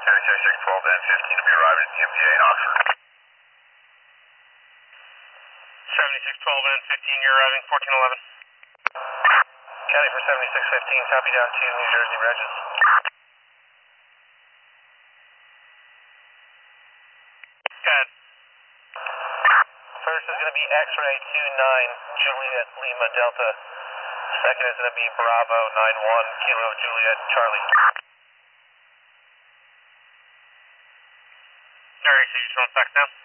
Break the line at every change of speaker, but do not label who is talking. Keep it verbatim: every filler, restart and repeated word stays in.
seventy-six twelve N fifteen will be arriving at the M P A in Oxford. seventy-six twelve N fifteen, you're arriving fourteen eleven. County for seventy-six fifteen, copy down to New Jersey Regis. Good. First is going to be X-ray two nine, Juliet Lima Delta. Second is going to be Bravo nine one, Kilo Juliet Charlie. Alright, so you just want to back down?